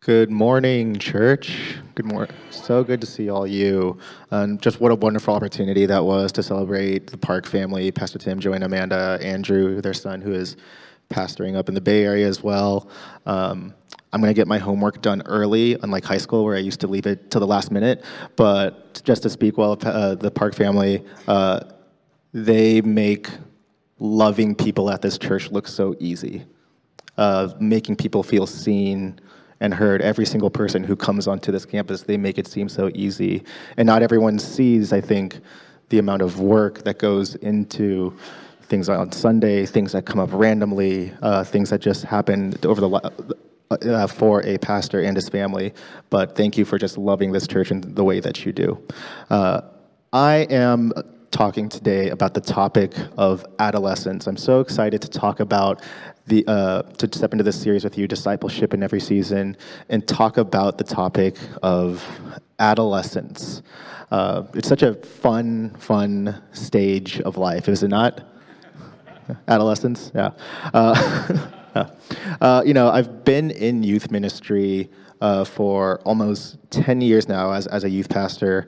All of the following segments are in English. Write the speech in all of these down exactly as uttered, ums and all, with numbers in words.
Good morning, church. Good morning. So good to see all you. And just what a wonderful opportunity that was to celebrate the Park family, Pastor Tim, Joanne, Amanda, Andrew, their son, who is pastoring up in the Bay Area as well. Um, I'm going to get my homework done early, unlike high school where I used to leave it till the last minute. But just to speak well of uh, the Park family, uh, they make loving people at this church look so easy. Uh, making people feel seen and heard. Every single person who comes onto this campus, they make it seem so easy. And not everyone sees, I think, the amount of work that goes into things on Sunday, things that come up randomly, uh, things that just happen over the uh, for a pastor and his family. But thank you for just loving this church in the way that you do. Uh, I am talking today about the topic of adolescence. I'm so excited to talk about the uh, to step into this series with you, discipleship in every season, and talk about the topic of adolescence. Uh, it's such a fun, fun stage of life, is it not? Adolescence, yeah. Uh, yeah. Uh, you know, I've been in youth ministry uh, for almost ten years now as, as a youth pastor,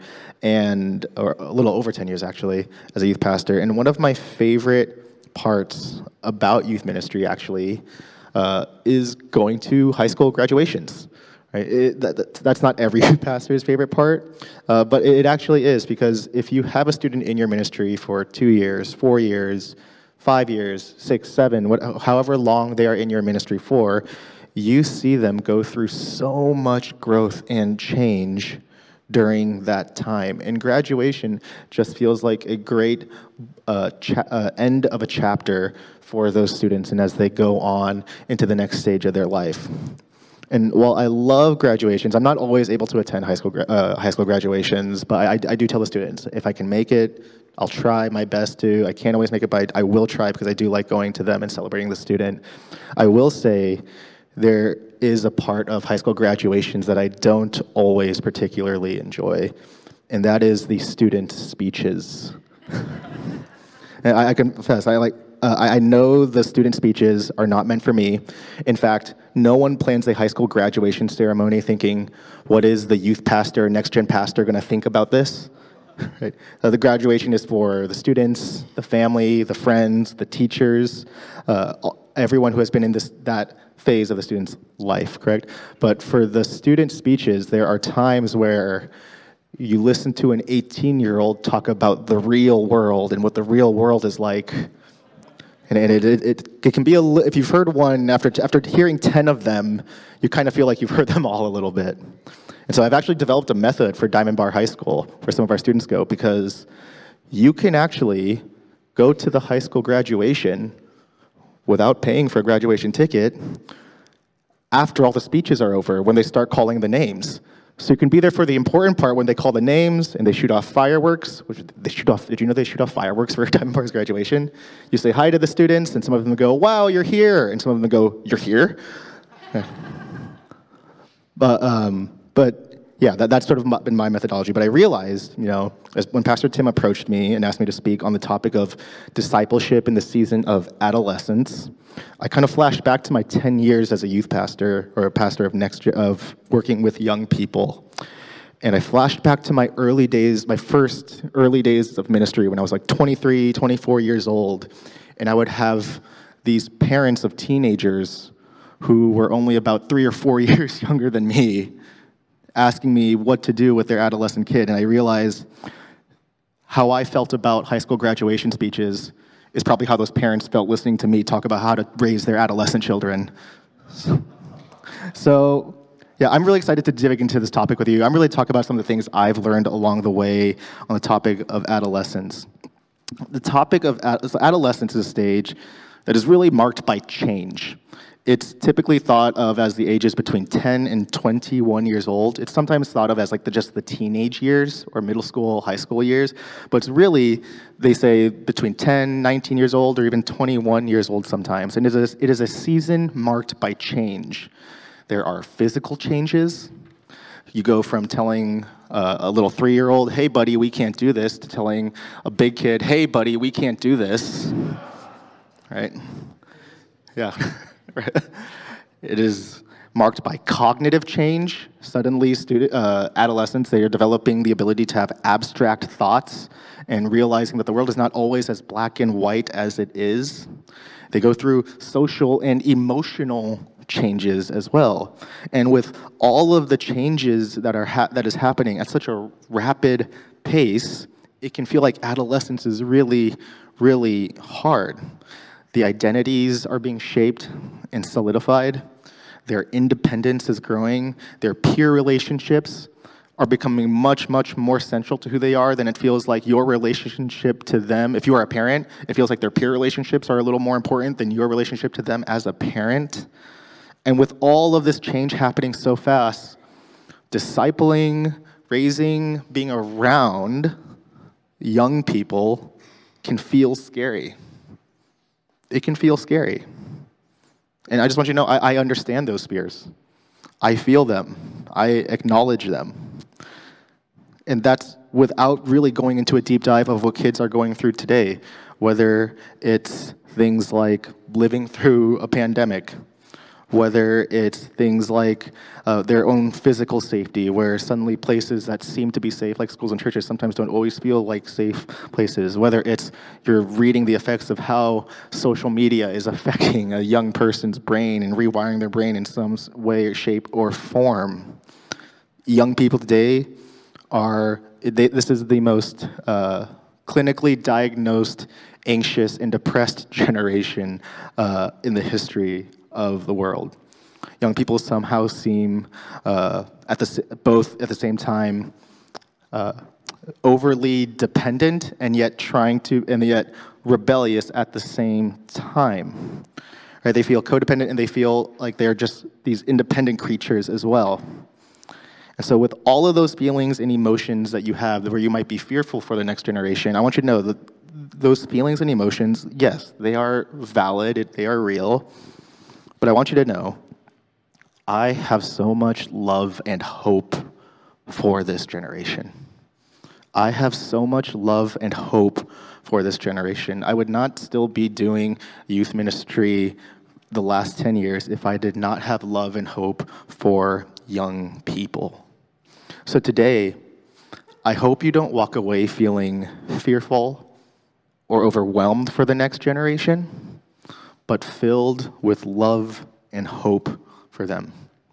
and or a little over ten years actually as a youth pastor. And one of my favorite parts about youth ministry actually uh, is going to high school graduations. Right? It, that, that's not every pastor's favorite part, uh, but it actually is, because if you have a student in your ministry for two years, four years, five years, six, seven, what, however long they are in your ministry for, you see them go through so much growth and change during that time. And graduation just feels like a great uh, cha- uh, end of a chapter for those students and as they go on into the next stage of their life. And while I love graduations, I'm not always able to attend high school gra- uh, high school graduations, but I, I do tell the students, if I can make it, I'll try my best to. I can't always make it, but I, I will try because I do like going to them and celebrating the student. I will say there is a part of high school graduations that I don't always particularly enjoy, and that is the student speeches. And I, I confess, I like. Uh, I, I know the student speeches are not meant for me. In fact, no one plans a high school graduation ceremony thinking, what is the youth pastor, next-gen pastor going to think about this? Right? Uh, the graduation is for the students, the family, the friends, the teachers, uh, everyone who has been in this that phase of the student's life, correct? But for the student speeches, there are times where you listen to an eighteen-year-old talk about the real world and what the real world is like. And it, it, it, it can be, a li- if you've heard one, after, after hearing ten of them, you kind of feel like you've heard them all a little bit. And so I've actually developed a method for Diamond Bar High School, where some of our students go, because you can actually go to the high school graduation without paying for a graduation ticket after all the speeches are over, when they start calling the names. So you can be there for the important part when they call the names and they shoot off fireworks, which they shoot off, did you know they shoot off fireworks for Diamond Bar's graduation? You say hi to the students, and some of them go, wow, you're here, and some of them go, you're here? but, um, but yeah, that, that's sort of been my methodology. But I realized, you know, as when Pastor Tim approached me and asked me to speak on the topic of discipleship in the season of adolescence, I kind of flashed back to my ten years as a youth pastor, or a pastor of next of working with young people. And I flashed back to my early days, my first early days of ministry when I was like twenty-three, twenty-four years old. And I would have these parents of teenagers who were only about three or four years younger than me asking me what to do with their adolescent kid. And I realized how I felt about high school graduation speeches is probably how those parents felt listening to me talk about how to raise their adolescent children. So, so, yeah, I'm really excited to dig into this topic with you. I'm really talking about some of the things I've learned along the way on the topic of adolescence. The topic of ad- so adolescence is a stage that is really marked by change. It's typically thought of as the ages between ten and twenty-one years old. It's sometimes thought of as like the, just the teenage years or middle school, high school years. But it's really, they say, between ten, nineteen years old or even twenty-one years old sometimes. And it is a, it is a season marked by change. There are physical changes. You go from telling uh, a little three-year-old, hey, buddy, we can't do this, to telling a big kid, hey, buddy, we can't do this. Right? Yeah. It is marked by cognitive change. Suddenly, student, uh, adolescents, they are developing the ability to have abstract thoughts and realizing that the world is not always as black and white as it is. They go through social and emotional changes as well. And with all of the changes that are ha- that is happening at such a rapid pace, it can feel like adolescence is really, really hard. The identities are being shaped and solidified. Their independence is growing. Their peer relationships are becoming much, much more central to who they are than it feels like your relationship to them. If you are a parent, it feels like their peer relationships are a little more important than your relationship to them as a parent. And with all of this change happening so fast, discipling, raising, being around young people can feel scary. It can feel scary. And I just want you to know, I, I understand those fears. I feel them. I acknowledge them. And that's without really going into a deep dive of what kids are going through today, whether it's things like living through a pandemic, whether it's things like uh, their own physical safety, where suddenly places that seem to be safe, like schools and churches, sometimes don't always feel like safe places, whether it's you're reading the effects of how social media is affecting a young person's brain and rewiring their brain in some way, shape, or form. Young people today are, they, this is the most uh, clinically diagnosed, anxious, and depressed generation uh, in the history of the world. Young people somehow seem, uh, at the both at the same time, uh, overly dependent and yet trying to, and yet rebellious at the same time. Right? They feel codependent and they feel like they're just these independent creatures as well. And so with all of those feelings and emotions that you have, where you might be fearful for the next generation, I want you to know that those feelings and emotions, yes, they are valid, they are real. But I want you to know, I have so much love and hope for this generation. I have so much love and hope for this generation. I would not still be doing youth ministry the last ten years if I did not have love and hope for young people. So today, I hope you don't walk away feeling fearful or overwhelmed for the next generation, but filled with love and hope for them.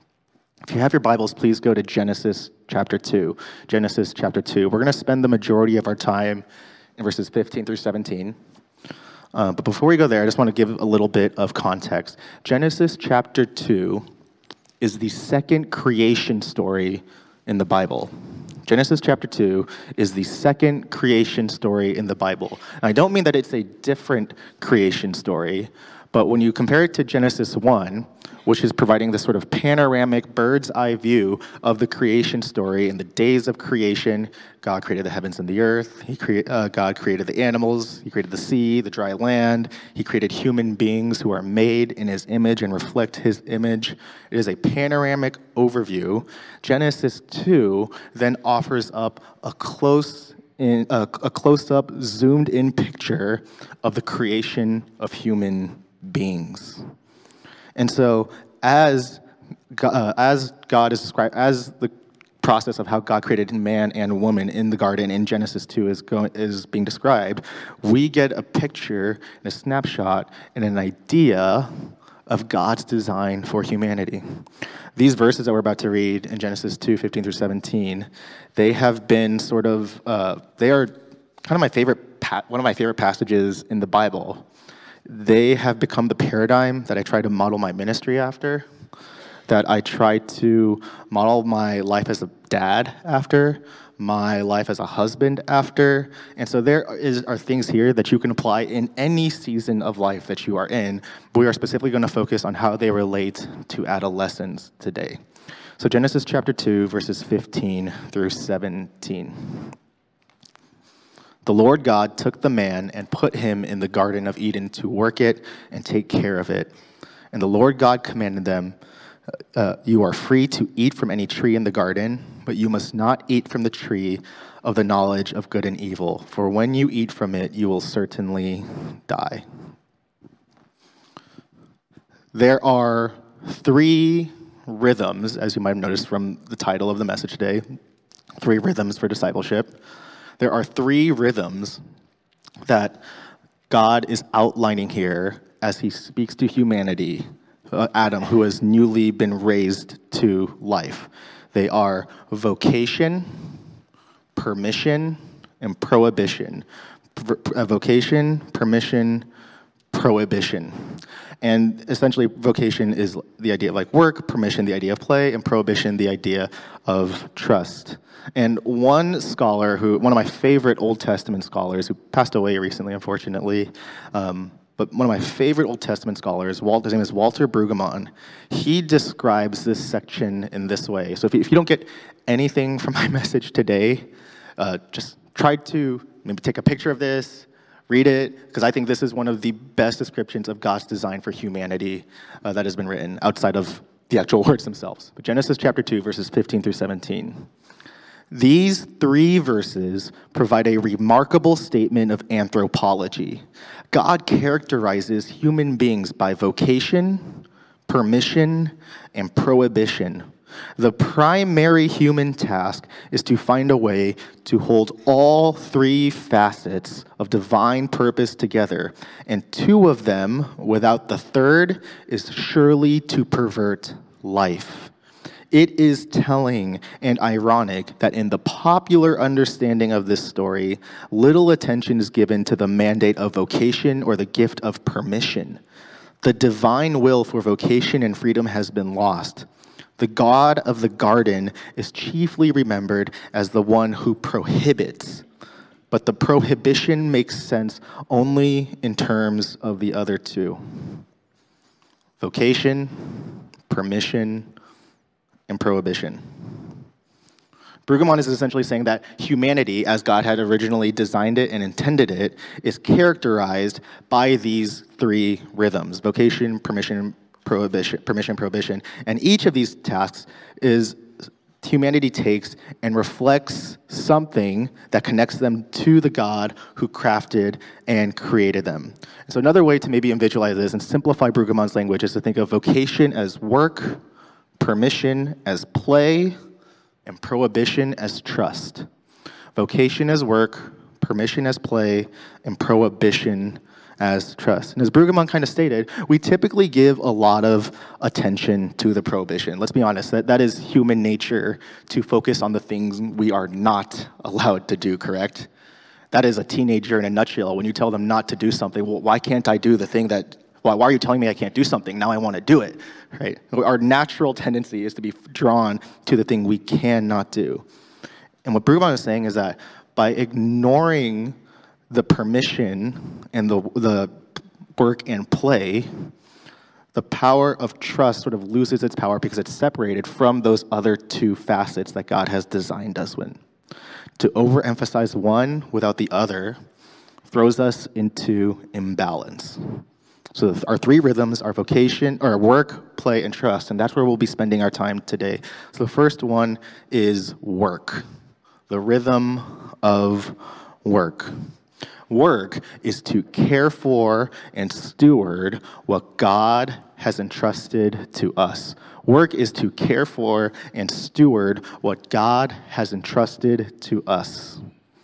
If you have your Bibles, please go to Genesis chapter two. Genesis chapter two. We're going to spend the majority of our time in verses fifteen through seventeen. Uh, but before we go there, I just want to give a little bit of context. Genesis chapter two is the second creation story in the Bible. Genesis chapter two is the second creation story in the Bible. And I don't mean that it's a different creation story, but when you compare it to Genesis one, which is providing this sort of panoramic bird's eye view of the creation story in the days of creation, God created the heavens and the earth. He crea- uh, God created the animals. He created the sea, the dry land. He created human beings who are made in his image and reflect his image. It is a panoramic overview. Genesis two then offers up a close in, a, a close-up, zoomed-in picture of the creation of human beings. And so as, uh, as God is described, as the process of how God created man and woman in the garden in Genesis two is, going, is being described, we get a picture and a snapshot and an idea of God's design for humanity. These verses that we're about to read in Genesis two, fifteen through seventeen, they have been sort of, uh, they are kind of my favorite, pa- one of my favorite passages in the Bible. They have become the paradigm that I try to model my ministry after, that I try to model my life as a dad after, my life as a husband after. And so there is, are things here that you can apply in any season of life that you are in, but we are specifically going to focus on how they relate to adolescents today. So Genesis chapter two, verses fifteen through seventeen. The Lord God took the man and put him in the Garden of Eden to work it and take care of it. And the Lord God commanded them, uh, you are free to eat from any tree in the garden, but you must not eat from the tree of the knowledge of good and evil, for when you eat from it, you will certainly die. There are three rhythms, as you might have noticed from the title of the message today, three rhythms for discipleship. There are three rhythms that God is outlining here as he speaks to humanity, uh, Adam, who has newly been raised to life. They are vocation, permission, and prohibition. P- uh, vocation, permission, prohibition. And essentially, vocation is the idea of like work, permission, the idea of play, and prohibition, the idea of trust. And one scholar who, one of my favorite Old Testament scholars, who passed away recently, unfortunately, um, but one of my favorite Old Testament scholars, Walt, his name is Walter Brueggemann, he describes this section in this way. So if you, if you don't get anything from my message today, uh, just try to maybe take a picture of this, read it, because I think this is one of the best descriptions of God's design for humanity uh, that has been written outside of the actual words themselves. But Genesis chapter two, verses fifteen through seventeen. These three verses provide a remarkable statement of anthropology. God characterizes human beings by vocation, permission, and prohibition. The primary human task is to find a way to hold all three facets of divine purpose together, and two of them, without the third, is surely to pervert life. It is telling and ironic that in the popular understanding of this story, little attention is given to the mandate of vocation or the gift of permission. The divine will for vocation and freedom has been lost. The God of the garden is chiefly remembered as the one who prohibits, but the prohibition makes sense only in terms of the other two: vocation, permission, and prohibition. Brueggemann is essentially saying that humanity, as God had originally designed it and intended it, is characterized by these three rhythms: vocation, permission, prohibition, permission, prohibition. And each of these tasks is humanity takes and reflects something that connects them to the God who crafted and created them. And so another way to maybe visualize this and simplify Brueggemann's language is to think of vocation as work, permission as play, and prohibition as trust. Vocation as work, permission as play, and prohibition as trust. And as Brueggemann kind of stated, we typically give a lot of attention to the prohibition. Let's be honest, that, that is human nature to focus on the things we are not allowed to do, correct? That is a teenager in a nutshell. When you tell them not to do something, well, why can't I do the thing that, why, why are you telling me I can't do something? Now I want to do it, right? Our natural tendency is to be drawn to the thing we cannot do. And what Brueggemann is saying is that by ignoring the permission and the, the work and play, the power of trust sort of loses its power because it's separated from those other two facets that God has designed us with. To overemphasize one without the other throws us into imbalance. So our three rhythms are vocation, or work, play, and trust, and that's where we'll be spending our time today. So the first one is work, the rhythm of work. Work is to care for and steward what God has entrusted to us. Work is to care for and steward what God has entrusted to us.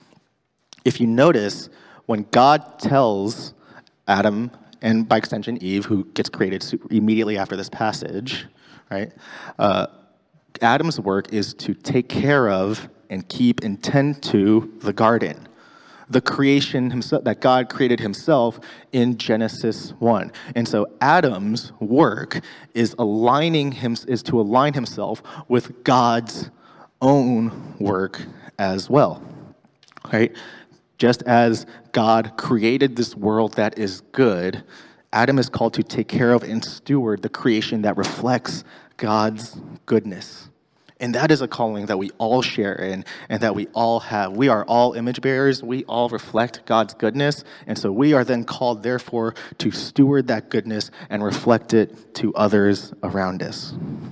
If you notice, when God tells Adam, and by extension Eve, who gets created immediately after this passage, right? Uh, Adam's work is to take care of and keep and tend to the garden, the creation himself that God created himself in Genesis one. And so Adam's work is aligning him is to align himself with God's own work as well. Right? Just as God created this world that is good, Adam is called to take care of and steward the creation that reflects God's goodness. And that is a calling that we all share in and that we all have. We are all image bearers. We all reflect God's goodness. And so we are then called, therefore, to steward that goodness and reflect it to others around us.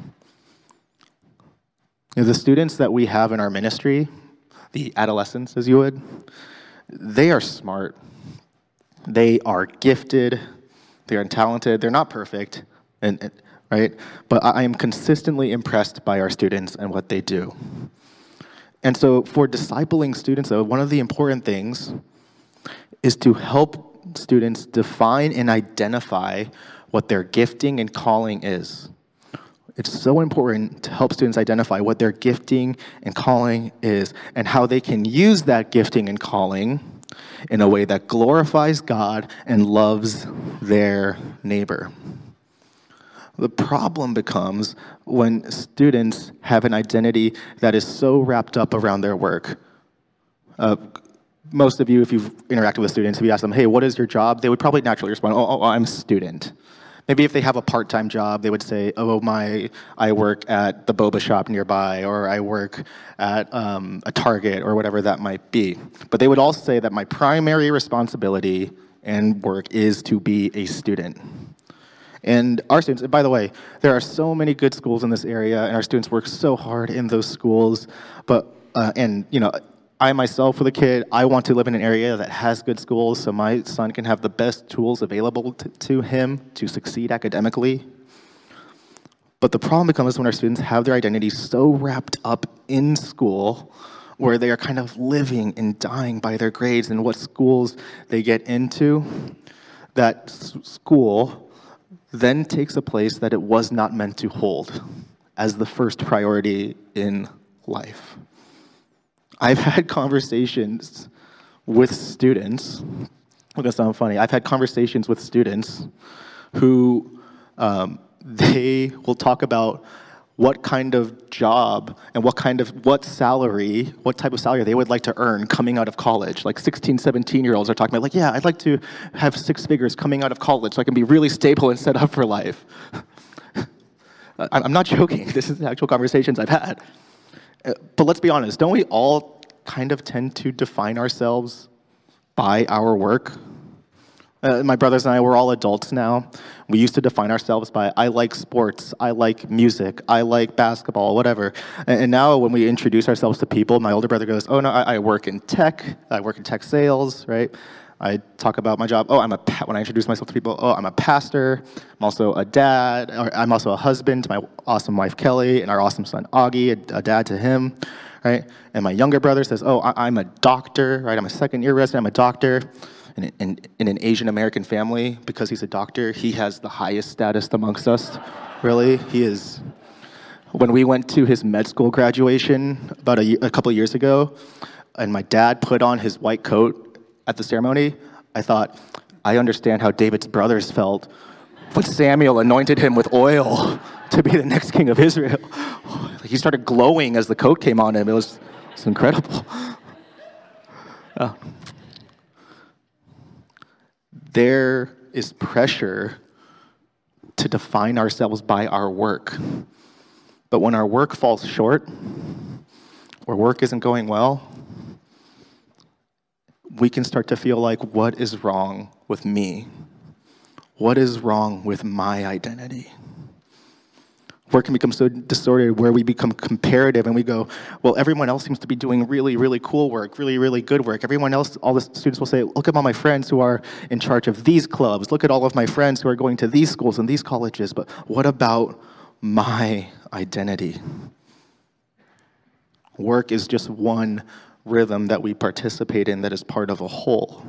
You know, the students that we have in our ministry, the adolescents, as you would, they are smart. They are gifted. They are talented. They're not perfect. And, and right? But I am consistently impressed by our students and what they do. And so for discipling students, though, one of the important things is to help students define and identify what their gifting and calling is. It's so important to help students identify what their gifting and calling is and how they can use that gifting and calling in a way that glorifies God and loves their neighbor. The problem becomes when students have an identity that is so wrapped up around their work. Uh, most of you, if you've interacted with students, if you ask them, hey, what is your job? They would probably naturally respond, oh, oh I'm a student. Maybe if they have a part-time job, they would say, oh, my, I work at the boba shop nearby, or I work at um, a Target, or whatever that might be. But they would also say that my primary responsibility and work is to be a student. And our students, and by the way, there are so many good schools in this area, and our students work so hard in those schools. But, uh, and, you know, I myself, with a kid, I want to live in an area that has good schools so my son can have the best tools available to, to him to succeed academically. But the problem becomes when our students have their identity so wrapped up in school, where they are kind of living and dying by their grades and what schools they get into, that school then takes a place that it was not meant to hold as the first priority in life. I've had conversations with students, look, that sound funny, I've had conversations with students who um, they will talk about what kind of job and what kind of, what salary, what type of salary they would like to earn coming out of college. Like sixteen, seventeen year olds are talking about like, yeah, I'd like to have six figures coming out of college so I can be really stable and set up for life. I'm not joking, this is the actual conversations I've had. But let's be honest, don't we all kind of tend to define ourselves by our work? Uh, my brothers and I, we're all adults now. We used to define ourselves by, I like sports, I like music, I like basketball, whatever. And, and now when we introduce ourselves to people, my older brother goes, oh no, I, I work in tech, I work in tech sales, right? I talk about my job, oh, I'm a, pa when I introduce myself to people, oh, I'm a pastor, I'm also a dad, or I'm also a husband to my awesome wife, Kelly, and our awesome son, Augie, a, a dad to him, right? And my younger brother says, oh, I, I'm a doctor, right? I'm a second year resident, I'm a doctor. In, in, in an Asian American family, because he's a doctor, he has the highest status amongst us, really. He is, when we went to his med school graduation about a, a couple of years ago, and my dad put on his white coat at the ceremony, I thought, I understand how David's brothers felt when Samuel anointed him with oil to be the next king of Israel. He started glowing as the coat came on him. It was, it was incredible. Oh. There is pressure to define ourselves by our work. But when our work falls short, or work isn't going well, we can start to feel like, what is wrong with me? What is wrong with my identity? Work can become so distorted where we become comparative and we go, well, everyone else seems to be doing really, really cool work, really, really good work. Everyone else, all the students will say, look at all my friends who are in charge of these clubs. Look at all of my friends who are going to these schools and these colleges. But what about my identity? Work is just one rhythm that we participate in that is part of a whole.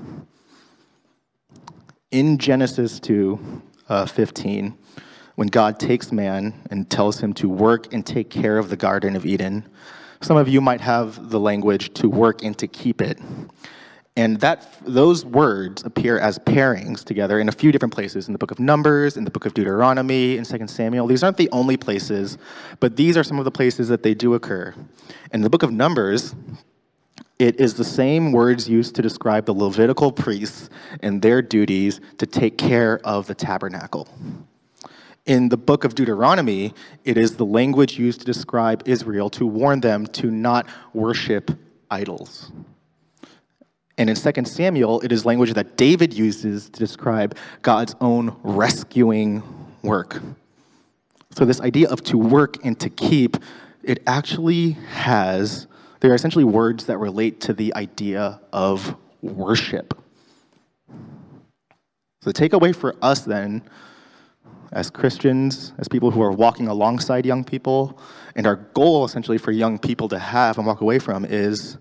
In Genesis two fifteen, when God takes man and tells him to work and take care of the Garden of Eden, some of you might have the language to work and to keep it. And that those words appear as pairings together in a few different places, in the book of Numbers, in the book of Deuteronomy, in Second Samuel. These aren't the only places, but these are some of the places that they do occur. In the book of Numbers, it is the same words used to describe the Levitical priests and their duties to take care of the tabernacle. In the book of Deuteronomy, it is the language used to describe Israel to warn them to not worship idols. And in Second Samuel, it is language that David uses to describe God's own rescuing work. So this idea of to work and to keep, it actually has, they are essentially words that relate to the idea of worship. So the takeaway for us then, as Christians, as people who are walking alongside young people, and our goal essentially for young people to have and walk away from is,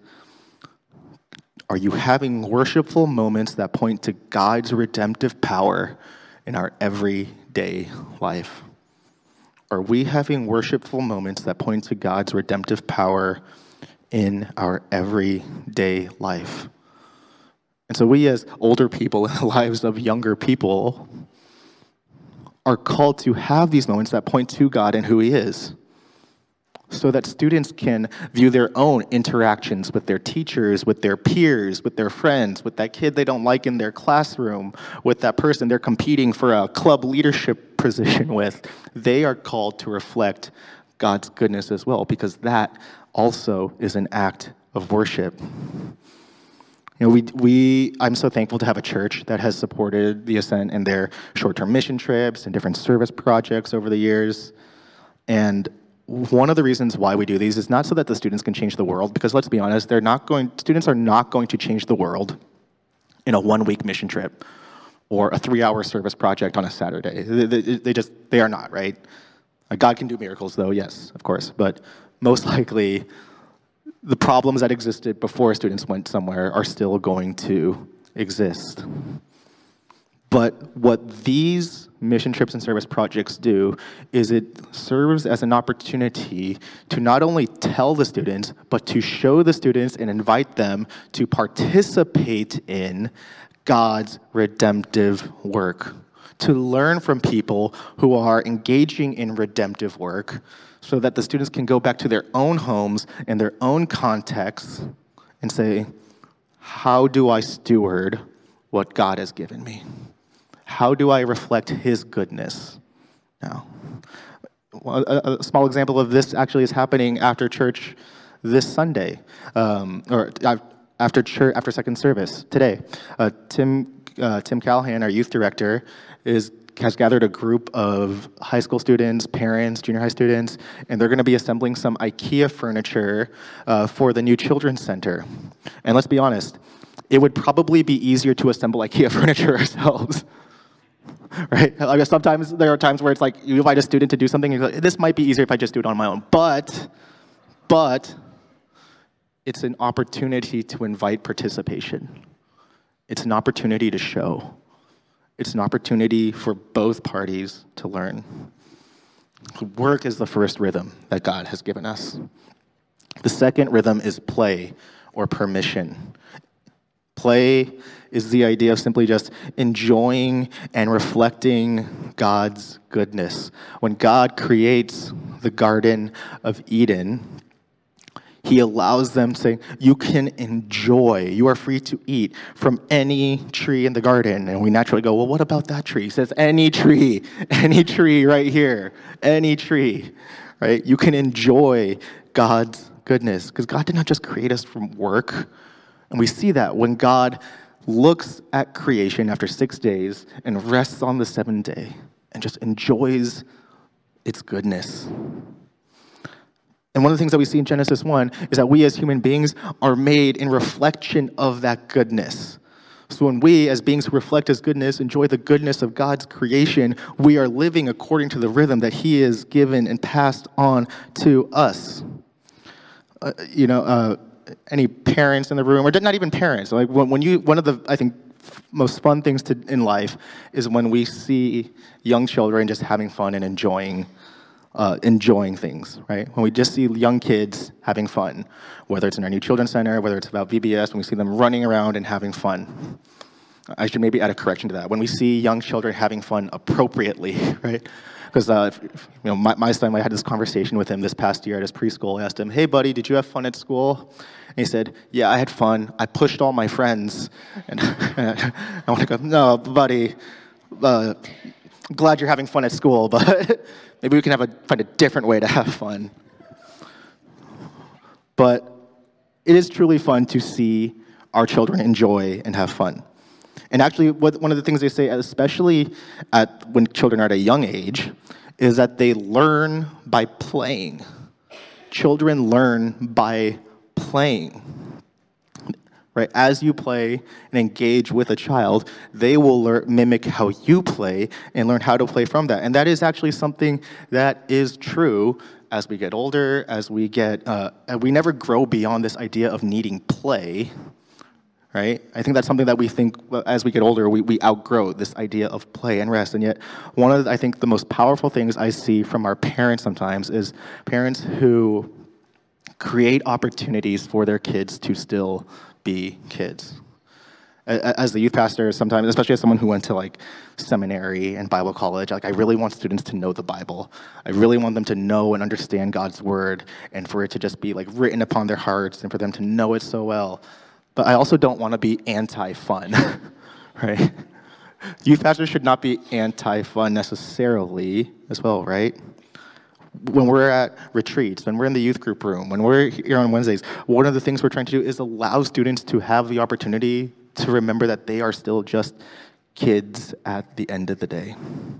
are you having worshipful moments that point to God's redemptive power in our everyday life? Are we having worshipful moments that point to God's redemptive power in our everyday life? And so we as older people in the lives of younger people are called to have these moments that point to God and who he is, so that students can view their own interactions with their teachers, with their peers, with their friends, with that kid they don't like in their classroom, with that person they're competing for a club leadership position with. They are called to reflect God's goodness as well, because that also is an act of worship. You know, we, we, I'm so thankful to have a church that has supported the Ascent in their short-term mission trips and different service projects over the years. And one of the reasons why we do these is not so that the students can change the world, because let's be honest, they're not going, students are not going to change the world in a one-week mission trip or a three-hour service project on a Saturday. They, they, they just, they are not, right? God can do miracles though, yes, of course, but most likely, the problems that existed before students went somewhere are still going to exist. But what these mission trips and service projects do is it serves as an opportunity to not only tell the students, but to show the students and invite them to participate in God's redemptive work, to learn from people who are engaging in redemptive work, so that the students can go back to their own homes and their own contexts and say, how do I steward what God has given me? How do I reflect his goodness now? A, a small example of this actually is happening after church this Sunday, um, or after church, after second service today. Uh, Tim, uh, Tim Callahan, our youth director, is has gathered a group of high school students, parents, junior high students, and they're going to be assembling some IKEA furniture uh, for the new children's center. And let's be honest, it would probably be easier to assemble IKEA furniture ourselves, right? I guess sometimes there are times where it's like you invite a student to do something, and you're like, this might be easier if I just do it on my own. But, but it's an opportunity to invite participation. It's an opportunity to show. It's an opportunity for both parties to learn. Work is the first rhythm that God has given us. The second rhythm is play or permission. Play is the idea of simply just enjoying and reflecting God's goodness. When God creates the Garden of Eden, he allows them to say, you can enjoy, you are free to eat from any tree in the garden. And we naturally go, well, what about that tree? He says, any tree, any tree right here, any tree, right? You can enjoy God's goodness, because God did not just create us from work. And we see that when God looks at creation after six days and rests on the seventh day and just enjoys its goodness. And one of the things that we see in Genesis one is that we as human beings are made in reflection of that goodness. So when we, as beings who reflect his goodness, enjoy the goodness of God's creation, we are living according to the rhythm that he has given and passed on to us. Uh, you know, uh, any parents in the room, or not even parents, like when, when you, one of the, I think, most fun things to, in life is when we see young children just having fun and enjoying Uh, enjoying things, right? When we just see young kids having fun, whether it's in our new children's center, whether it's about V B S, when we see them running around and having fun. I should maybe add a correction to that. When we see young children having fun appropriately, right? Because uh, you know, my, my son, I had this conversation with him this past year at his preschool. I asked him, hey buddy, did you have fun at school? And he said, yeah, I had fun. I pushed all my friends. And I want to go, no, buddy, uh, I'm glad you're having fun at school, but maybe we can have a, find a different way to have fun. But it is truly fun to see our children enjoy and have fun. And actually, what, one of the things they say, especially at, when children are at a young age, is that they learn by playing. Children learn by playing. right? As you play and engage with a child, they will learn, mimic how you play and learn how to play from that. And that is actually something that is true as we get older, as we get, uh, we never grow beyond this idea of needing play, right? I think that's something that we think as we get older, we, we outgrow this idea of play and rest. And yet, one of, the, I think, the most powerful things I see from our parents sometimes is parents who create opportunities for their kids to still be kids. As the youth pastor, sometimes, especially as someone who went to like seminary and Bible college, like I really want students to know the Bible. I really want them to know and understand God's word, and for it to just be like written upon their hearts, and for them to know it so well. But I also don't want to be anti-fun, right? Youth pastors should not be anti-fun necessarily as well, right? When we're at retreats, when we're in the youth group room, when we're here on Wednesdays, one of the things we're trying to do is allow students to have the opportunity to remember that they are still just kids at the end of the day.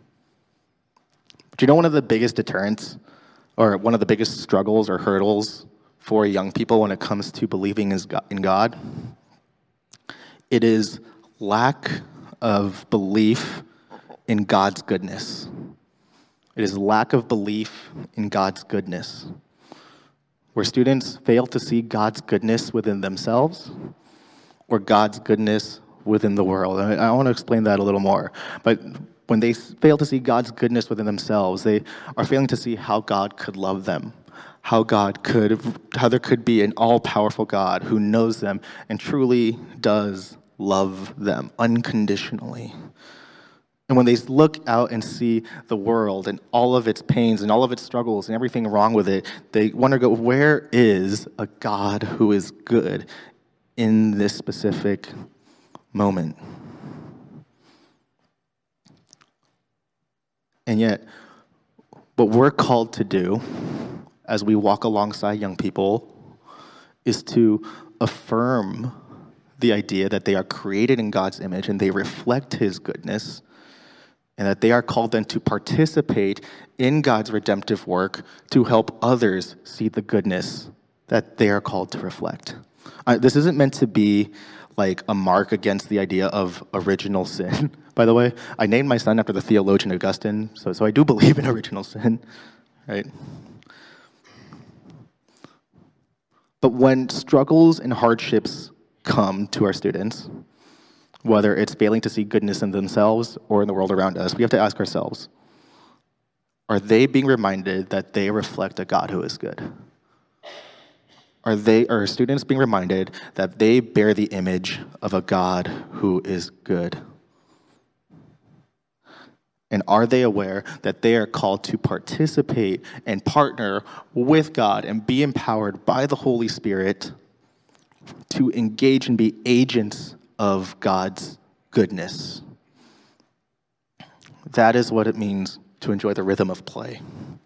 Do you know one of the biggest deterrents, or one of the biggest struggles or hurdles for young people when it comes to believing in God? It is lack of belief in God's goodness. It is lack of belief in God's goodness, where students fail to see God's goodness within themselves or God's goodness within the world. And I want to explain that a little more. But when they fail to see God's goodness within themselves, they are failing to see how God could love them, how God could, how there could be an all-powerful God who knows them and truly does love them unconditionally. And when they look out and see the world and all of its pains and all of its struggles and everything wrong with it, they wonder, go, where is a God who is good in this specific moment? And yet, what we're called to do as we walk alongside young people is to affirm the idea that they are created in God's image and they reflect his goodness, and that they are called then to participate in God's redemptive work to help others see the goodness that they are called to reflect. Uh, this isn't meant to be like a mark against the idea of original sin. By the way, I named my son after the theologian Augustine, so, so I do believe in original sin, right? But when struggles and hardships come to our students, whether it's failing to see goodness in themselves or in the world around us, we have to ask ourselves, are they being reminded that they reflect a God who is good? Are they, are students being reminded that they bear the image of a God who is good? And are they aware that they are called to participate and partner with God and be empowered by the Holy Spirit to engage and be agents of God's goodness? That is what it means to enjoy the rhythm of play.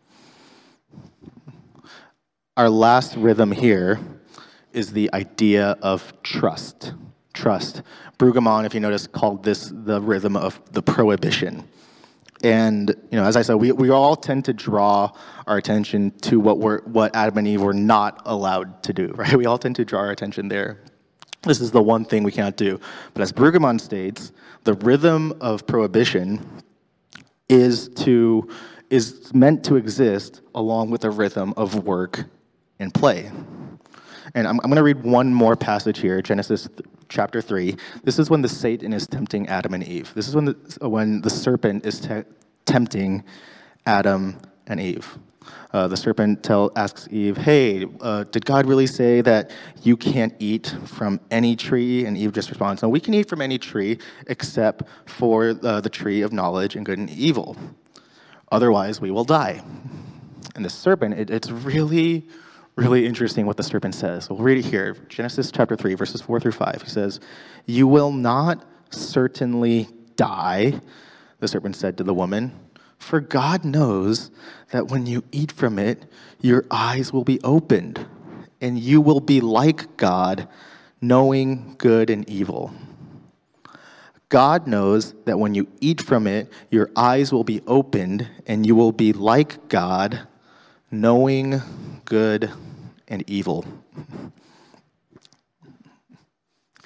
Our last rhythm here is the idea of trust. Trust. Brueggemann, if you notice, called this the rhythm of the prohibition. And you know, as I said, we, we all tend to draw our attention to what we're what Adam and Eve were not allowed to do, right? We all tend to draw our attention there. This is the one thing we can't do. But as Brueggemann states, the rhythm of prohibition is to is meant to exist along with the rhythm of work and play. And I'm, I'm going to read one more passage here, Genesis th- chapter three. This is when the Satan is tempting Adam and Eve. This is when the, when the serpent is te- tempting Adam and Eve. Uh, the serpent tell, asks Eve, hey, uh, did God really say that you can't eat from any tree? And Eve just responds, no, we can eat from any tree except for uh, the tree of knowledge and good and evil. Otherwise, we will die. And the serpent, it, it's really, really interesting what the serpent says. We'll read it here. Genesis chapter three, verses four through five. He says, you will not certainly die, the serpent said to the woman, for God knows that when you eat from it, your eyes will be opened, and you will be like God, knowing good and evil. God knows that when you eat from it, your eyes will be opened, and you will be like God, knowing good and evil. If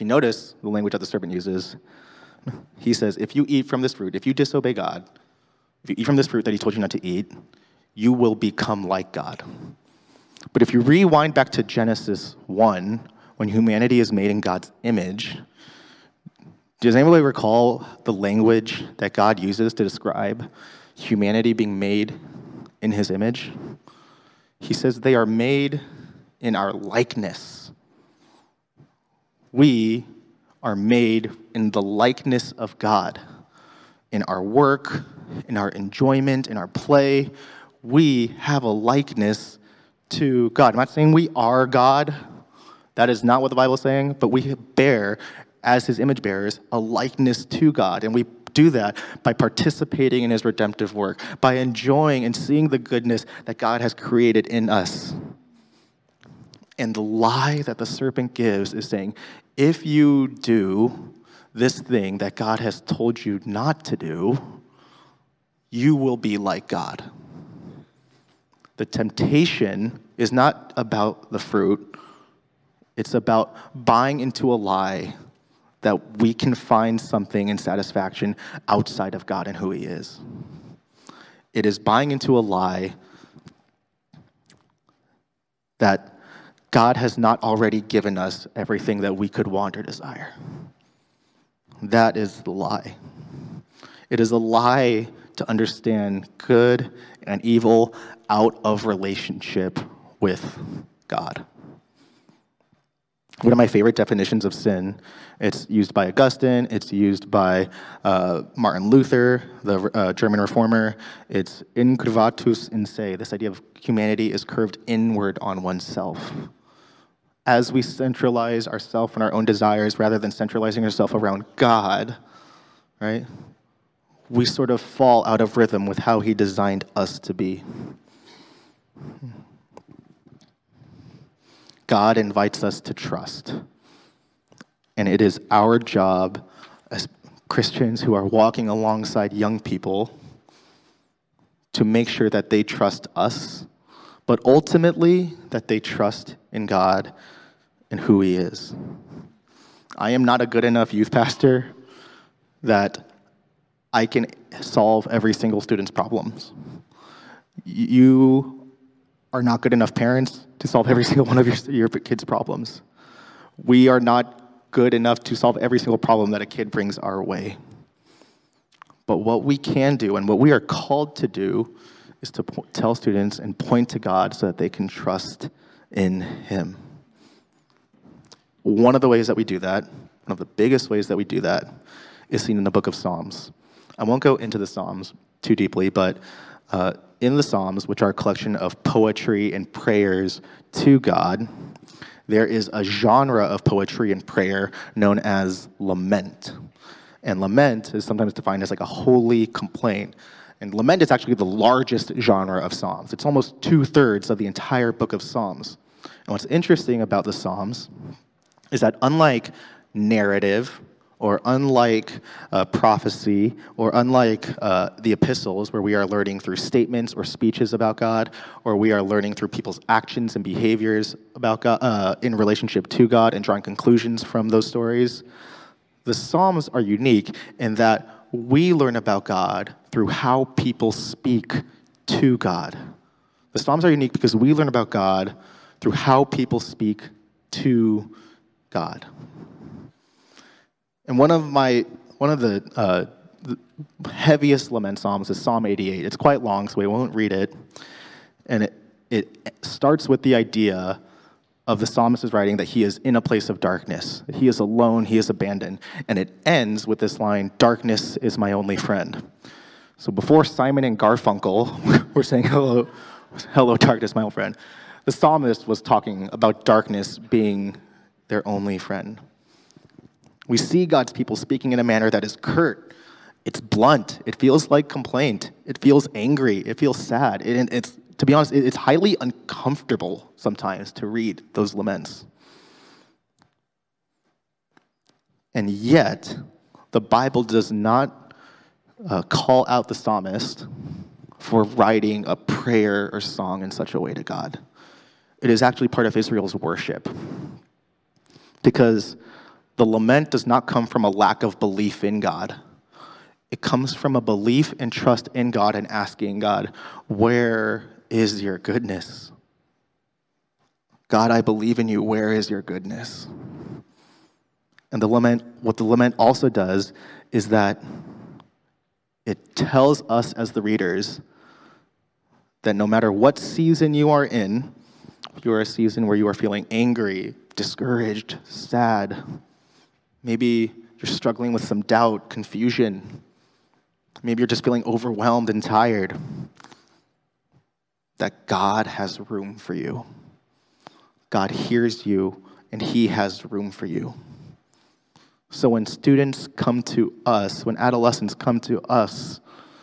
you notice the language that the serpent uses, he says, if you eat from this fruit, if you disobey God, if you eat from this fruit that he told you not to eat, you will become like God. But if you rewind back to Genesis one, when humanity is made in God's image, does anybody recall the language that God uses to describe humanity being made in his image? He says they are made in our likeness. We are made in the likeness of God. In our work, in our enjoyment, in our play, we have a likeness to God. I'm not saying we are God. That is not what the Bible is saying, but we bear, as his image bearers, a likeness to God. And we do that by participating in his redemptive work, by enjoying and seeing the goodness that God has created in us. And the lie that the serpent gives is saying, if you do this thing that God has told you not to do, you will be like God. The temptation is not about the fruit. It's about buying into a lie that we can find something in satisfaction outside of God and who he is. It is buying into a lie that God has not already given us everything that we could want or desire. That is the lie. It is a lie to understand good and evil out of relationship with God. One of my favorite definitions of sin, it's used by Augustine, it's used by uh, Martin Luther, the uh, German reformer. It's incurvatus in se. This idea of humanity is curved inward on oneself. As we centralize ourselves and our own desires rather than centralizing ourselves around God, right, we sort of fall out of rhythm with how he designed us to be. God invites us to trust. And it is our job as Christians who are walking alongside young people to make sure that they trust us, but ultimately that they trust in God and who he is. I am not a good enough youth pastor that I can solve every single student's problems. You are not good enough parents to solve every single one of your, your kids' problems. We are not good enough to solve every single problem that a kid brings our way. But what we can do and what we are called to do is to po- tell students and point to God so that they can trust in him. One of the ways that we do that, one of the biggest ways that we do that, is seen in the book of Psalms. I won't go into the Psalms too deeply, but uh, in the Psalms, which are a collection of poetry and prayers to God, there is a genre of poetry and prayer known as lament. And lament is sometimes defined as like a holy complaint. And lament is actually the largest genre of Psalms. It's almost two-thirds of the entire book of Psalms. And what's interesting about the Psalms is that unlike narrative, or unlike uh, prophecy, or unlike uh, the epistles, where we are learning through statements or speeches about God, or we are learning through people's actions and behaviors about God, uh, in relationship to God and drawing conclusions from those stories, the Psalms are unique in that we learn about God through how people speak to God. The Psalms are unique because we learn about God through how people speak to God. And one of my one of the, uh, the heaviest lament psalms is Psalm eighty-eight. It's quite long, so we won't read it. And it it starts with the idea of the psalmist is writing that he is in a place of darkness. He is alone, he is abandoned. And it ends with this line, "Darkness is my only friend." So before Simon and Garfunkel were saying, hello, hello, darkness, my old friend, the psalmist was talking about darkness being their only friend. We see God's people speaking in a manner that is curt. It's blunt. It feels like complaint. It feels angry. It feels sad. It, it's, to be honest, it's highly uncomfortable sometimes to read those laments. And yet, the Bible does not uh, call out the psalmist for writing a prayer or song in such a way to God. It is actually part of Israel's worship. Because The lament does not come from a lack of belief in God. It comes from a belief and trust in God and asking God, where is your goodness? God, I believe in you. Where is your goodness? And the lament, what the lament also does is that it tells us as the readers that no matter what season you are in, if you are a season where you are feeling angry, discouraged, sad, maybe you're struggling with some doubt, confusion, maybe you're just feeling overwhelmed and tired, that God has room for you. God hears you, and he has room for you. So when students come to us, when adolescents come to us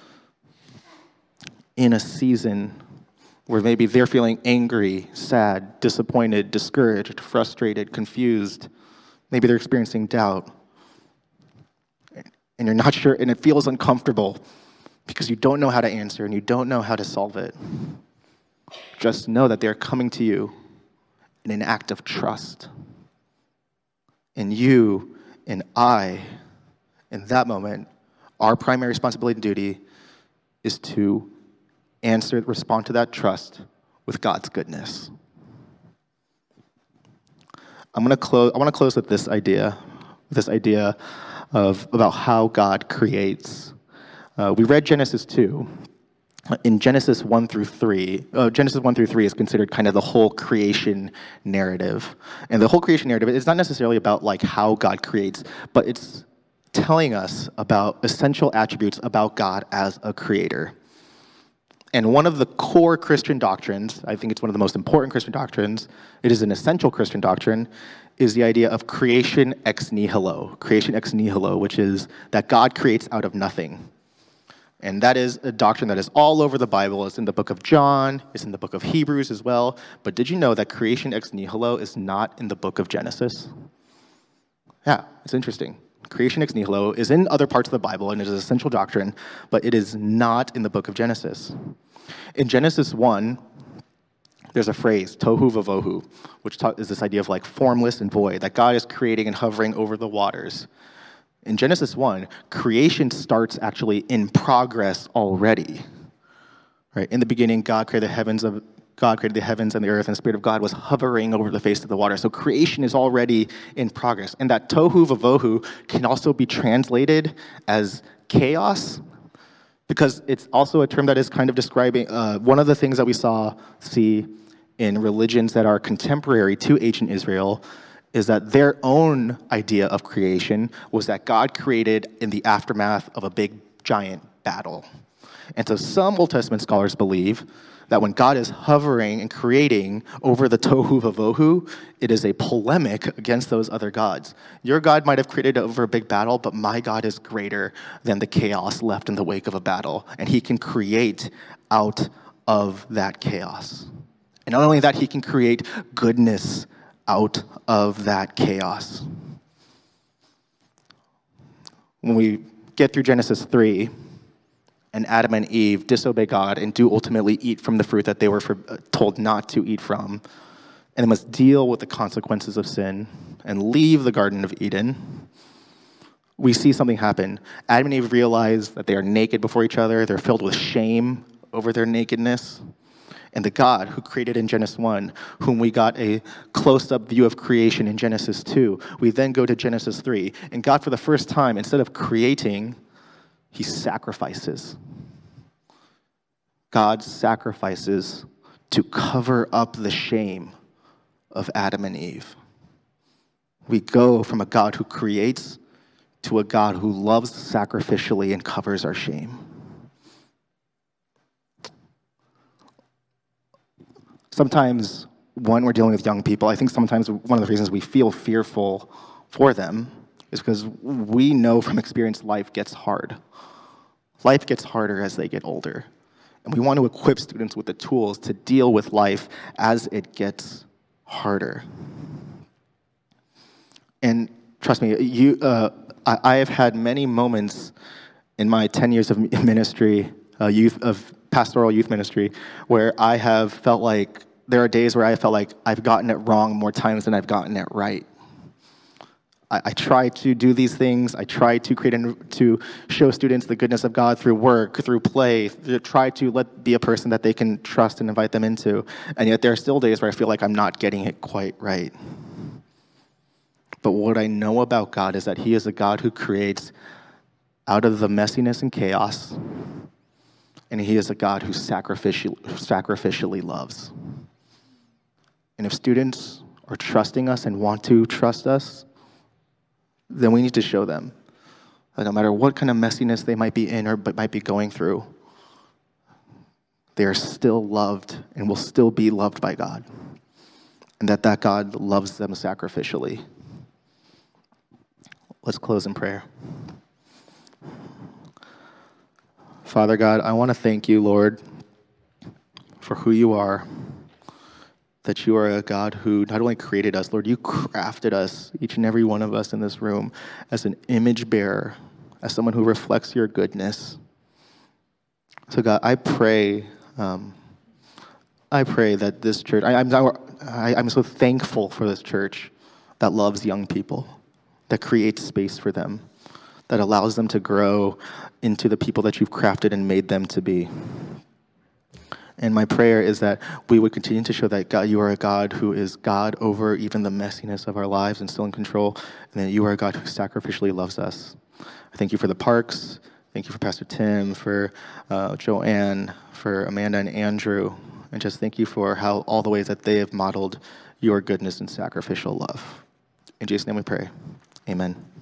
in a season where maybe they're feeling angry, sad, disappointed, discouraged, frustrated, confused, maybe they're experiencing doubt, and you're not sure, and it feels uncomfortable because you don't know how to answer and you don't know how to solve it, just know that they're coming to you in an act of trust. And you and I, in that moment, our primary responsibility and duty is to answer, respond to that trust with God's goodness. I'm going to close. I want to close with this idea, this idea of about how God creates. Uh, we read Genesis two. In Genesis one through three, uh, Genesis one through three is considered kind of the whole creation narrative. And the whole creation narrative is not necessarily about like how God creates, but it's telling us about essential attributes about God as a creator. And one of the core Christian doctrines, I think it's one of the most important Christian doctrines, it is an essential Christian doctrine, is the idea of creation ex nihilo. Creation ex nihilo, which is that God creates out of nothing. And that is a doctrine that is all over the Bible. It's in the book of John. It's in the book of Hebrews as well. But did you know that creation ex nihilo is not in the book of Genesis? Yeah, it's interesting. Creation ex nihilo is in other parts of the Bible, and it is an essential doctrine, but it is not in the book of Genesis. In Genesis one, there's a phrase, tohu vavohu, which is this idea of like formless and void, that God is creating and hovering over the waters. In Genesis one, creation starts actually in progress already. Right? In the beginning, God created the heavens of God created the heavens and the earth, and the Spirit of God was hovering over the face of the water. So creation is already in progress. And that tohu vavohu can also be translated as chaos, because it's also a term that is kind of describing uh, one of the things that we saw see in religions that are contemporary to ancient Israel is that their own idea of creation was that God created in the aftermath of a big, giant battle. And so some Old Testament scholars believe that when God is hovering and creating over the tohu vavohu, it is a polemic against those other gods. Your God might have created over a big battle, but my God is greater than the chaos left in the wake of a battle, and he can create out of that chaos. And not only that, he can create goodness out of that chaos. When we get through Genesis three, and Adam and Eve disobey God and do ultimately eat from the fruit that they were for, uh, told not to eat from, and they must deal with the consequences of sin and leave the Garden of Eden, we see something happen. Adam and Eve realize that they are naked before each other. They're filled with shame over their nakedness. And the God who created in Genesis one, whom we got a close-up view of creation in Genesis two, we then go to Genesis three. And God, for the first time, instead of creating, he sacrifices. God sacrifices to cover up the shame of Adam and Eve. We go from a God who creates to a God who loves sacrificially and covers our shame. Sometimes when we're dealing with young people, I think sometimes one of the reasons we feel fearful for them is because we know from experience life gets hard. Life gets harder as they get older. And we want to equip students with the tools to deal with life as it gets harder. And trust me, you, uh, I, I have had many moments in my ten years of ministry, uh, youth of pastoral youth ministry, where I have felt like, there are days where I felt like I've gotten it wrong more times than I've gotten it right. I, I try to do these things. I try to create and to show students the goodness of God through work, through play, to try to let be a person that they can trust and invite them into. And yet there are still days where I feel like I'm not getting it quite right. But what I know about God is that he is a God who creates out of the messiness and chaos, and he is a God who sacrificially, sacrificially loves. And if students are trusting us and want to trust us, then we need to show them that no matter what kind of messiness they might be in or might be going through, they are still loved and will still be loved by God, and that that God loves them sacrificially. Let's close in prayer. Father God, I want to thank you, Lord, for who you are, that you are a God who not only created us, Lord, you crafted us, each and every one of us in this room, as an image bearer, as someone who reflects your goodness. So God, I pray, um, I pray that this church, I, I'm, I, I'm so thankful for this church that loves young people, that creates space for them, that allows them to grow into the people that you've crafted and made them to be. And my prayer is that we would continue to show that God, you are a God who is God over even the messiness of our lives and still in control, and that you are a God who sacrificially loves us. I thank you for the Parks. Thank you for Pastor Tim, for uh, Joanne, for Amanda and Andrew, and just thank you for how all the ways that they have modeled your goodness and sacrificial love. In Jesus' name we pray. Amen.